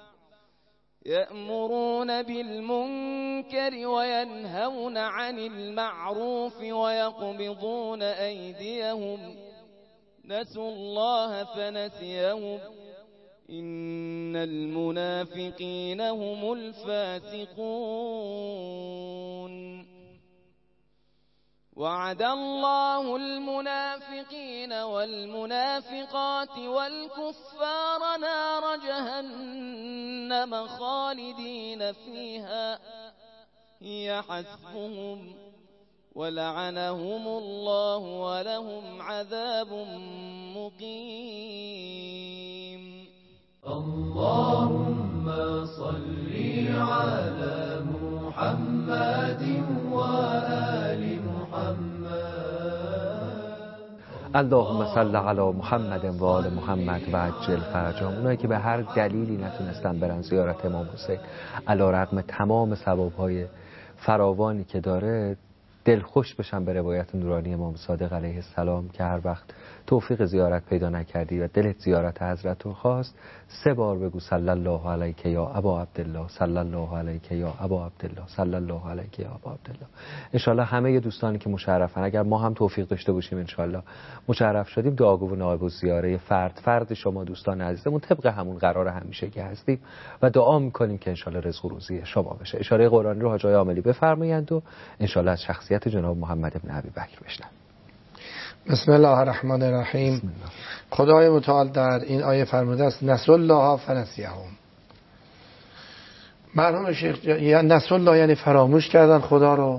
يأمرون بالمنكر وينهون عن المعروف ويقبضون أيديهم نسوا الله فنسيهم إن المنافقين هم الفاسقون. وعد الله المنافقين والمنافقات والكفار نار جهنم خالدين فيها هي حسبهم ولعنهم الله ولهم عذاب مقيم. اللهم صل على محمد وآل اللهم صل علی محمد و آل محمد و عجل فرجهم. اونایی که به هر دلیلی نتونستن برن زیارت امام حسین علی رغم تمام ثوابهای فراوانی که داره دلخوش بشن به روایت نورانی امام صادق علیه السلام که هر وقت توفیق زیارت پیدا نکردی و دلت زیارت حضرت رو خواست، سه بار بگو صلی الله علیک یا ابا عبدالله، صلی الله علیک یا ابا عبدالله، صلی الله علیک یا ابا عبدالله. انشالله همه دوستانی که مشرفن، اگر ما هم توفیق داشته باشیم انشالله مشرف شدیم، دعاگو و نایب الزیاره فرد فرد شما دوستان عزیزمون طبق همون قرار همیشه که هستیم و دعا میکنیم که انشالله رزق و روزی شما بشه. اشاره قرآنی رو حاج آقای عاملی بفرمایند و انشالله از شخصیت جناب محمد بن ابی بکر بشنویم. بسم الله الرحمن الرحیم. خدای متعال در این آیه فرموده است نسوا الله فنسیهم. مرحوم شیخ یعنی نسوا الله یعنی فراموش کردن خدا رو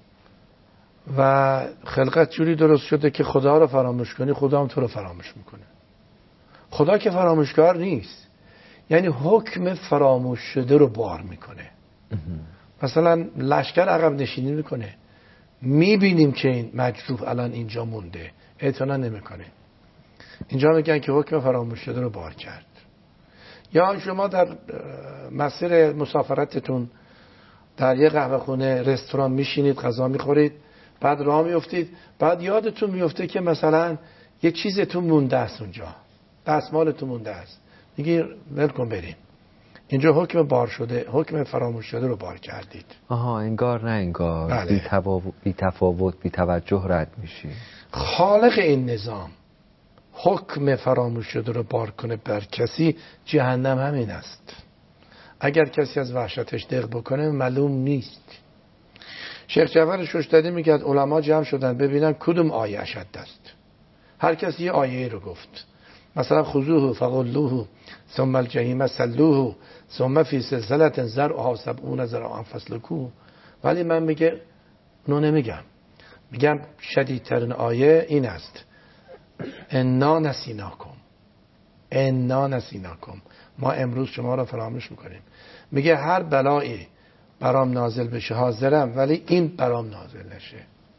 و خلقت جوری درست شده که خدا رو فراموش کنی خدا هم تو رو فراموش میکنه. خدا که فراموشکار نیست، یعنی حکم فراموش شده رو بار میکنه. مثلا لشکر عقب نشینی میکنه، میبینیم که این مجروح الان اینجا مونده، اعتنا نمیکنه، اینجا میگن که حکم فراموش شده رو بار کرد. یا شما در مسیر مسافرتتون در یه قهوه خونه رستوران میشینید غذا میخورید، بعد راه میفتید، بعد یادتون میفته که مثلا یه چیزتون مونده است اونجا، دستمالتون مونده است، میگی ولکن بریم، اینجا حکم بار شده، حکم فراموش شده رو بار کردید. آها انگار نه انگار. بله. بی, تفاوت بی تفاوت بی توجه رد میشی. خالق این نظام حکم فراموش شده رو بار کنه بر کسی، جهنم همین است. اگر کسی از وحشتش دق بکنه معلوم نیست. شیخ جعفر ششتری میگه علما جمع شدن ببینن کدوم آیه اشد است. هر کسی یه آیه رو گفت، مثلا خذوه فغلوه ثم الجحیم صلوه ثم فی سلسله ذرعها سبعون ذراعا فاسلکوه. ولی من میگه اونو نمیگم، میگم شدیدترین آیه این است انا نسیناکم، انا نسیناکم، ما امروز شما را فراموش میکنیم. میگه هر بلایی برام نازل بشه حاضرم، ولی این برام نازل نشه.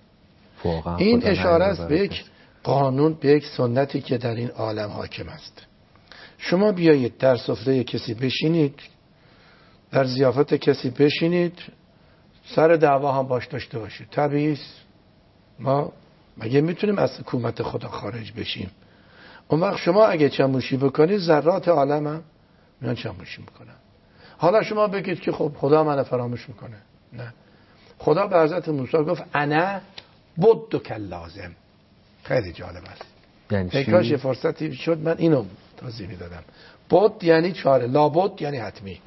این اشاره است به یک قانون، به یک سنتی که در این عالم حاکم است. شما بیایید در سفره کسی بشینید، در ضیافت کسی بشینید، سر دعوا هم باش داشته باشید، طبیعی است. ما مگه میتونیم از حکومت خدا خارج بشیم؟ اون وقت شما اگه چموشی بکنید ذرات عالم هم میان چموشی میکنن. حالا شما بگید که خب خدا منو فراموش میکنه. نه، خدا به حضرت موسی گفت انا بدک لازم. خیلی جالب است. یعنی چی؟ کاش فرصتی شد من اینو توضیح میدادم. بود یعنی چاره، لابد یعنی حتمی.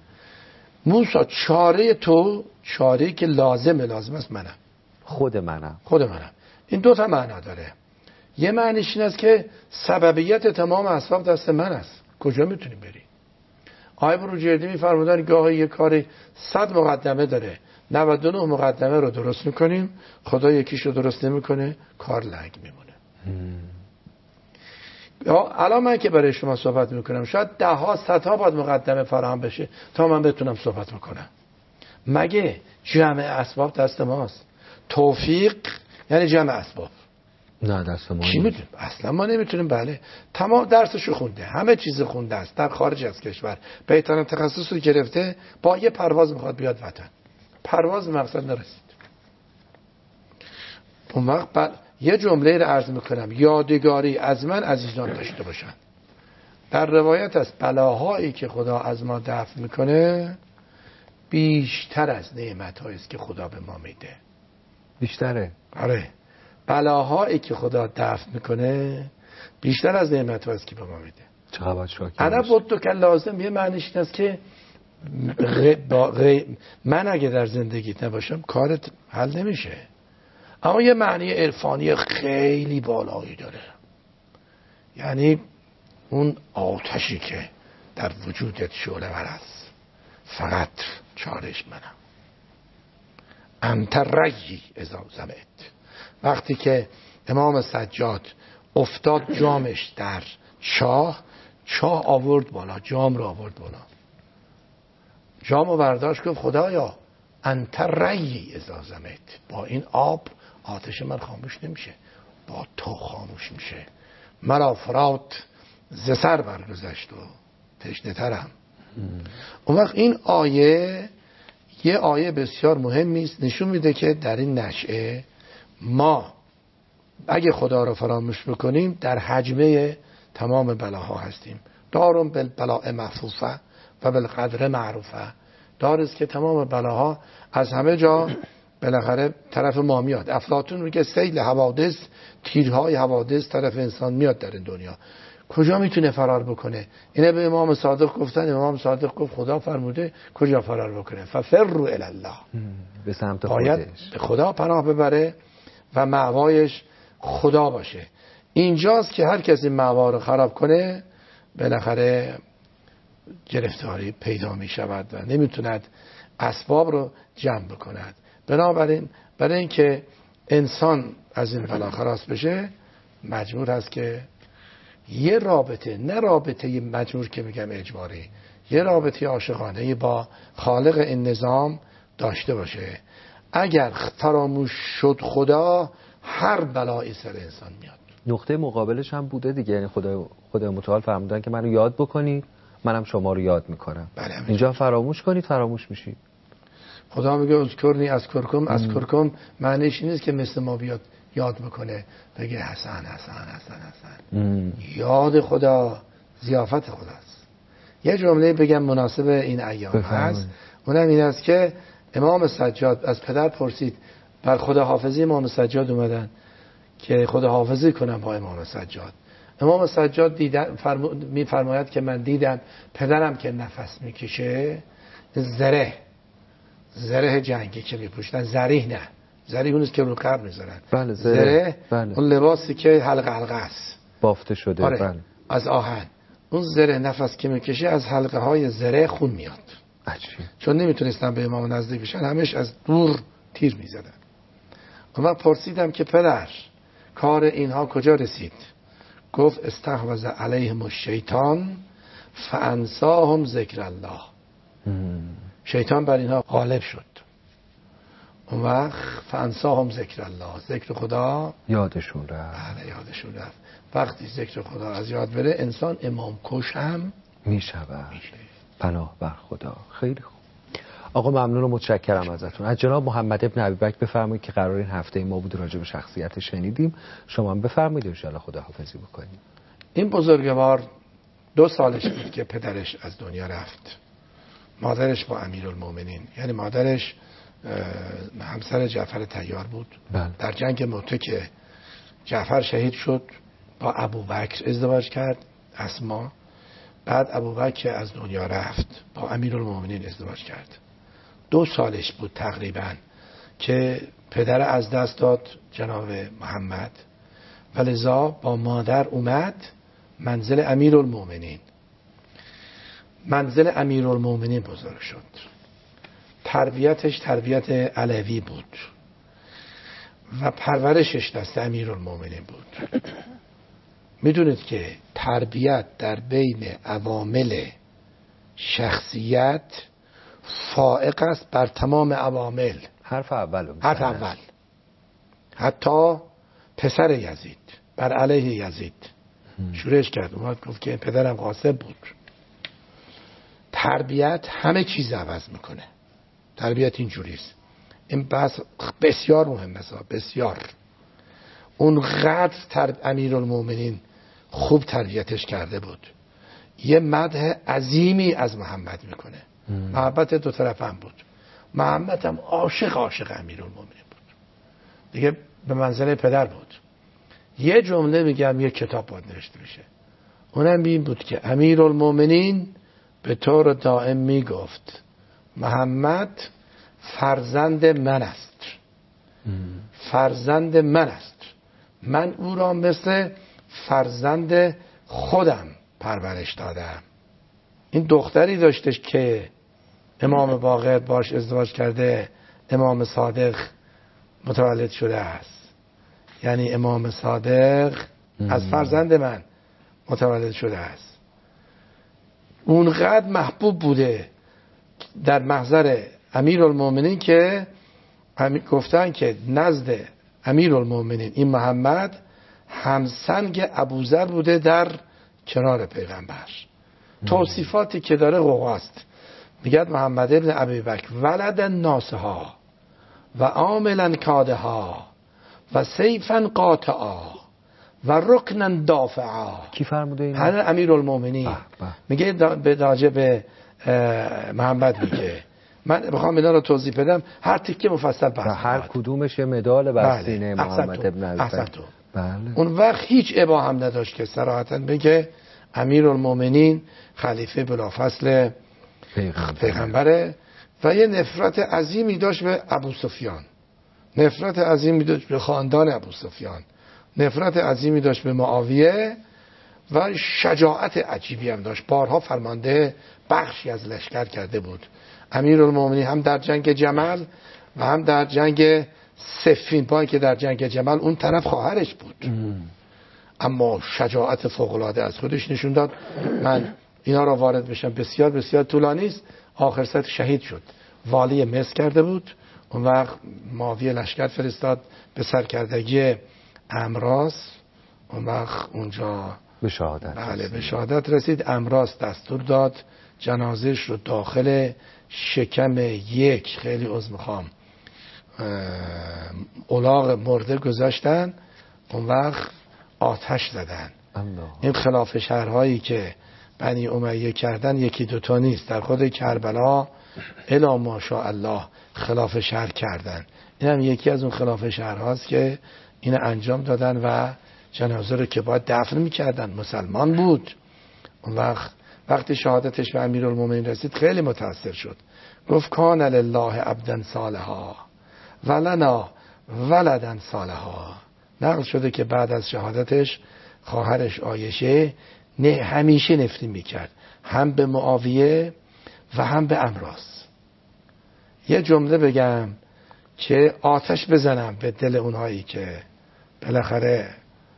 موسی چاره تو، چاره که لازم لازم است منم، خود منم خود منم. این دو تا معنا داره. یه معنیش این است که سببیت تمام اسباب دست من است، کجا میتونیم بری؟ آقای بروجردی میفرمودن گاهی یه کاری صد مقدمه داره، نود و نه مقدمه رو درست میکنیم، خدا یکیش رو درست نمیکنه، کار لنگ میمونه. الان من که برای شما صحبت میکنم شاید ده ها صدها باید مقدمه فراهم بشه تا من بتونم صحبت بکنم. مگه جمع اسباب دست ماست؟ توفیق یعنی جمع اسباب نه دست ما کی میتونه؟ اصلا ما نمیتونیم. بله تمام درسشو خونده، همه چیز خونده است، در خارج از کشور بهترین تخصص رو گرفته، با یه پرواز میخواد بیاد وطن، پرواز مقصد نرسید. اون وقت بر... یه جمله رو عرض میکنم، یادگاری از من عزیزان داشته باشن. در روایت است بلاهایی که خدا از ما دفع میکنه بیشتر از نعمت‌هایی است که خدا به ما میده. بیشتره؟ آره، بلاهایی که خدا دفع میکنه بیشتر از نعمت‌هایی است که به ما میده. چقدر شاکر. انا بود که لازم یه معنیش این است که غ... با غ... من اگه در زندگیت نباشم کارت حل نمیشه. اما یه معنی عرفانی خیلی بالایی داره، یعنی اون آتشی که در وجودت شعله ور است، فقط چارش منم. انت رجی اذا زمت. وقتی که امام سجاد افتاد جامش در چاه، چاه آورد بالا، جام رو آورد بالا، جام رو برداشت گفت خدایا انت رجی اذا زمت، با این آب آتش من خاموش نمیشه، با تو خاموش میشه. مرا فرات ز سر برگذشت و تشنه ترم. اون وقت این آیه یه آیه بسیار مهمی است، نشون میده که در این نشأه ما اگه خدا رو فراموش بکنیم در حجمه تمام بلاها هستیم. دارم بالبلاء محفوفه و بالقدر معروفه. دار است که تمام بلاها از همه جا بالاخره طرف ما میاد. افلاطون میگه سیل حوادث، تیرهای حوادث طرف انسان میاد در این دنیا. کجا میتونه فرار بکنه؟ اینه به امام صادق گفتن، امام صادق گفت خدا فرموده کجا فرار بکنه؟ ففروا الی الله، به سمت باید خودش به خدا پناه ببره و مأوایش خدا باشه. اینجاست که هر کسی مأوا رو خراب کنه بالاخره گرفتاری پیدا می شود و نمیتوند اسباب رو جمع بکند. بنابراین برای اینکه انسان از این بلا خلاص بشه مجبور هست که یه رابطه، نه رابطه مجبور که میگم اجباری، یه رابطه عاشقانه با خالق این نظام داشته باشه. اگر فراموش شد خدا، هر بلایی سر انسان میاد. نقطه مقابلش هم بوده دیگه، یعنی خدا خدا متعال فرمودن که منو یاد بکنید منم شما رو یاد میکنم. بله، اینجا فراموش کنید فراموش میشید. خدا میگه اذکرنی اذکرکم، اذکرکم معنیش نیست که مثل ما بیاد یاد بکنه بگه حسن حسن حسن حسن. ام. یاد خدا ضیافت خداست. یه جمله بگم مناسب این ایام هست، اونم این است که امام سجاد از پدر پرسید، بر خدا حافظی امام سجاد اومدن که خدا حافظی کنم با امام سجاد. امام سجاد دیدن فرمو... میفرماید که من دیدم پدرم که نفس میکشه زره زره جنگی که میپوشتن، زریح نه، زریح اونست که رو قبر میذارن. بله زره, زره. بله. اون لباسی که حلقه حلقه است بافته شده. آره. بله. از آهن. اون زره نفس که میکشه از حلقه های زره خون میاد. عجیب. چون نمیتونستن به امام نزدیک بشن، همش از دور تیر میزدن. و من پرسیدم که پدر کار اینها کجا رسید؟ گفت استحوذ علیهم الشیطان فانساهم ذکر الله. شیطان بر اینها غالب شد. اون وقت فانساهم ذکر الله، ذکر خدا یادشون رفت. بله یادشون رفت. وقتی ذکر خدا از یاد بره انسان امام کش هم میشود. پناه بر خدا. خیلی خوب. آقا ممنون و متشکرم ازتون. از جناب محمد ابن ابیبکر بفرمایید که قرار این هفته ما بود راجع به شخصیت شنیدیم. شما هم بفرمایید ان شاءالله خداحافظی بکنید. این بزرگوار دو سالش بود که پدرش از دنیا رفت. مادرش با امیرالمومنین، یعنی مادرش همسر جعفر طیار بود. بله. در جنگ مؤتة که جعفر شهید شد با ابوبکر ازدواج کرد اسما. بعد ابوبکر از دنیا رفت با امیرالمومنین ازدواج کرد. دو سالش بود تقریبا که پدر از دست داد جناب محمد، ولذا با مادر اومد منزل امیرالمومنین. منزل امیرالمومنین بزرگ شد. تربیتش تربیت علوی بود و پرورشش دست امیرالمومنین بود. میدونید که تربیت در بین عوامل شخصیت فائق است بر تمام عوامل. حرف اول حرف اول. حتی پسر یزید بر علیه یزید شورش کرد، اومد گفت که پدرم غاصب بود. تربیت همه چیز عوض میکنه. تربیت اینجوریست. این بحث بسیار مهمه، بسیار. اونقدر تر... امیرالمومنین خوب تربیتش کرده بود. یه مدح عظیمی از محمد میکنه. محبت دو طرف هم بود. محمد هم عاشق عاشق امیرالمومنین بود. دیگه به منزله پدر بود. یه جمله میگم یه کتاب باید نوشته بشه. اونم این بود که امیرالمومنین به طور دائم میگفت محمد فرزند من است. فرزند من است. من او را مثل فرزند خودم پرورش دادم. این دختری داشتش که امام باقر باش ازدواج کرده، امام صادق متولد شده است. یعنی امام صادق از فرزند من متولد شده است. اونقدر محبوب بوده در محضر امیرالمومنین که گفتن که نزد امیرالمومنین این محمد همسنگ ابوذر بوده در کنار پیغمبر. توصیفاتی که داره قوقاست. میگه محمد ابن ابیبکر ولد ناسها و عاملا کادها و سیفا قاطعا و رکنا دافعا. کی فرموده اینو؟ حضرت امیرالمومنین میگه به راجع به محمد میگه. من بخوام اینا رو توضیح بدم هر تیکه مفصل بحث هر کدومش مدال بر بله. سینه محمد ابن الفضل. بله. اون وقت هیچ ابا هم نداشت که صراحتا بگه امیرالمومنین خلیفه بلافصل پیغمبر. پیغمبره و یه نفرت عظیمی داشت به ابو سفیان، نفرت عظیمی داشت به خاندان ابو سفیان، نفرت عظیمی داشت به معاویه و شجاعت عجیبی هم داشت. بارها فرمانده بخشی از لشکر کرده بود. امیرالمومنین هم در جنگ جمل و هم در جنگ صفین، با اینکه در جنگ جمل اون طرف خواهرش بود ام. اما شجاعت فوق‌العاده از خودش نشون داد. من اینا را وارد بشم بسیار بسیار طولانی است. آخر سر شهید شد. والی مصر کرده بود. اون وقت معاویه لشکر فرستاد به سرکردگی امراس. اون وقت اونجا به شهادت بله به شهادت رسید. امراس دستور داد جنازهش رو داخل شکم یک خیلی عذر میخوام الاغ مرده گذاشتن. اون وقت آتش زدن. الله. این خلاف شهرهایی که بنی امیه کردن یکی دوتا نیست. در خود کربلا الا ماشاءالله خلاف شهر کردن. این هم یکی از اون خلاف شهرهاست که این انجام دادن و جنازه رو که باید دفن میکردن، مسلمان بود. اون وقت وقتی شهادتش به امیرالمومنین رسید خیلی متاثر شد. گفت کان لله عبدا صالحا ولنا ولدا صالحا. نقل شده که بعد از شهادتش خواهرش عایشه نه همیشه نفرین میکرد، هم به معاویه و هم به امراس. یه جمله بگم که آتش بزنم به دل اونهایی که بالاخره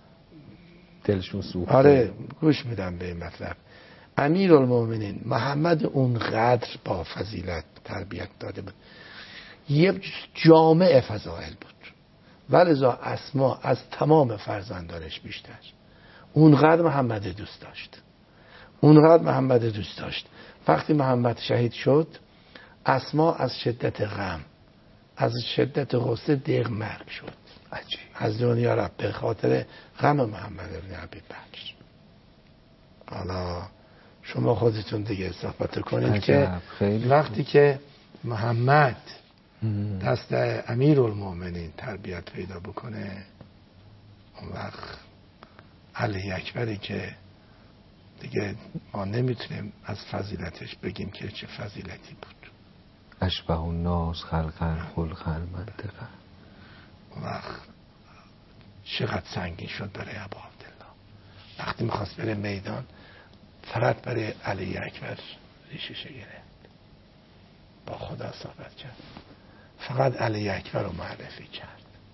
دلشون سوخته. آره گوش میدم به این مطلب. امیرالمومنین محمد اونقدر با فضیلت تربیت داده بود، یه جامع فضائل بود، ولذا اسما از تمام فرزندانش بیشتر اونقدر محمد دوست داشت، اونقدر محمد دوست داشت. وقتی محمد شهید شد اسما از شدت غم، از شدت غصه دق مرگ شد. عجیب. از دنیا رفت به خاطر غم محمد ابن ابی بکر. حالا شما خودتون دیگه صحبت کنید که وقتی که محمد دست امیرالمومنین تربیت پیدا بکنه، اون وقت علی اکبری که دیگه ما نمیتونیم از فضیلتش بگیم که چه فضیلتی بود. اشبه الناس خلقا خلقا منطقا. اون وقت چقدر سنگین شد برای ابو عبدالله. وقتی میخواست بره میدان فقط برای علی اکبر ریشش گرفت، با خدا صحبت کرد، فقط علی اکبر رو معرفی کرد.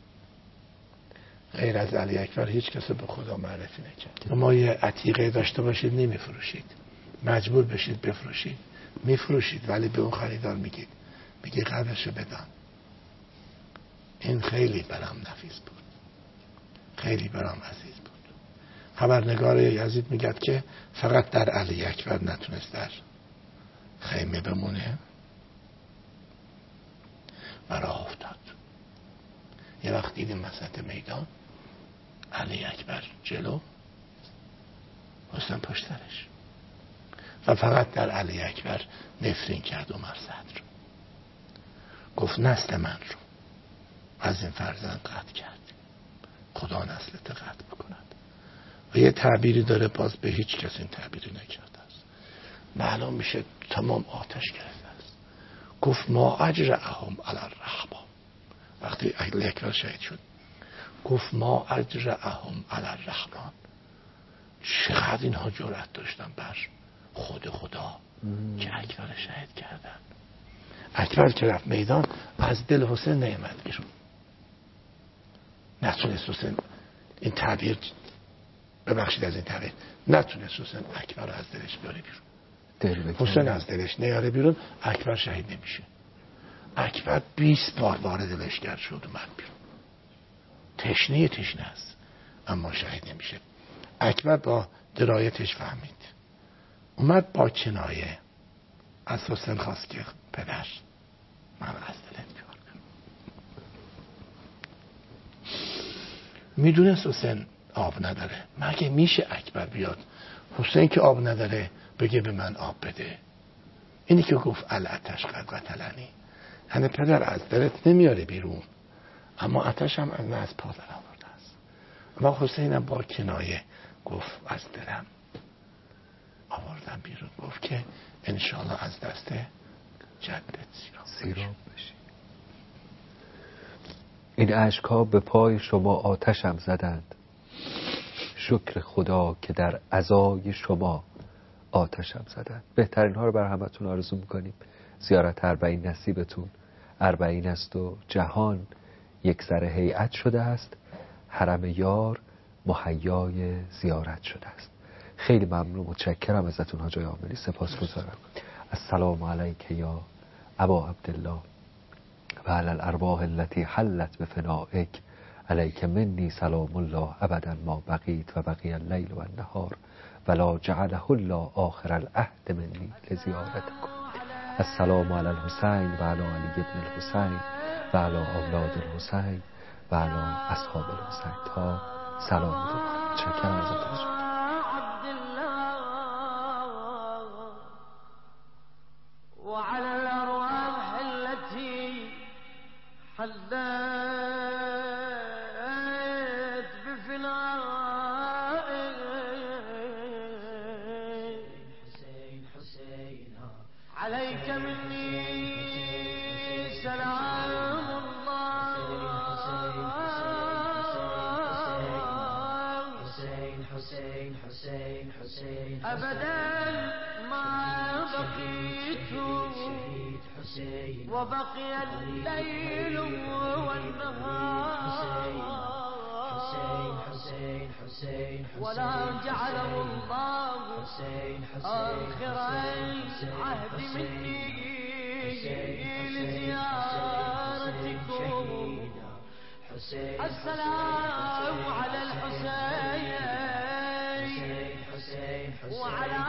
غیر از علی اکبر هیچ کس به خدا معرفی نکرد. ما یه عتیقه داشته باشید نمیفروشید، مجبور بشید بفروشید، میفروشید ولی به اون خریدار میگید میگه قدرشو بدم. این خیلی برام نفیس بود، خیلی برام عزیز بود. خبرنگار یزید میگه که فقط در علی اکبر نتونست در خیمه بمونه و راه افتاد. یه وقت دیدیم وسط میدان علی اکبر جلو، حسن پشت سرش، و فقط در علی اکبر نفرین کرد عمر صدر. گفت نسل من رو از این فرزند قطع کرد، خدا نسلت قطع بکند. و یه تعبیری داره باز به هیچ کس این تعبیری نکرده است، معلوم میشه تمام آتش گرفته است. گفت ما اجرعهم علی الرحمن. وقتی علی اکبر شهید شد گفت ما اجرعهم علی الرحمن. چقدر اینها جرأت داشتن بر خود خدا مم. که اکبر شهید کردن. اکبر که رفت میدان از دل حسین نیامد بیرون، نتونست حسین این تعبیر، ببخشید از این تعبیر، نتونست حسین اکبر رو از دلش بیاره بیرون. حسین از دلش نیاره بیرون اکبر شهید نمیشه. اکبر بیست بار وارد لشکر شد اومد بیرون، تشنه تشنه است اما شهید نمیشه. اکبر با درایتش فهمید، اومد با کنایه از حسین خواست که پدر من از دلت بیار. میدونست حسین آب نداره. مگه میشه اکبر بیاد حسین که آب نداره بگه به من آب بده؟ اینی که گفت العتش قد قتلنی، یعنی پدر از دلت نمیاره بیرون، اما آتش هم از نه از پا در آورده است. و حسین هم با کنایه گفت از دلم آوردم بیرون. گفت که انشالله از دست جدت سیراب بشی. این اشک‌ها به پای شما آتشم زدند، شکر خدا که در عزای شما آتشم زدند. بهترین ها رو بر همتون آرزو میکنیم. زیارت اربعین نصیبتون. اربعین است و جهان یک سر هیئت شده است، حرم یار مهیای زیارت شده است. خیلی ممنون، متشکرم ازتون حاجی عاملی، سپاسگزارم. السلام علیک یا ابا عبدالله و علی الارواح التي حلت بفنائک، علیک منی سلام الله ابدا ما بقیت و بقی اللیل و النهار ولا جعله الله آخر العهد منی لزیارتکم. السلام علی الحسین و علی علی ابن الحسین و علی اولاد الحسین و علی اصحاب الحسین. تا سلام دارم. متشکرم ازتون. وعلى الأرواح التي حلت بفنائك، حسين حسين عليك مني سلام الله، حسين حسين حسين حسين أبدا ما بقيت وبقي الليل والنهار ولا جعله الله آخر العهد مني لزيارتكم. السلام على الحسين وعلى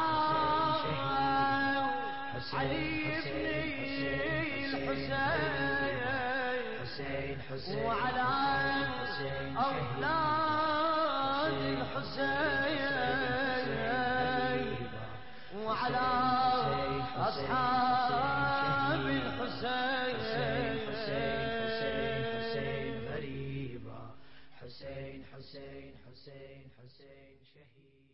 علي بن الحسين وعلى أولاد الحسين وعلى أصحاب الحسين. حسين غريبة، حسين حسين حسين حسين شهيد.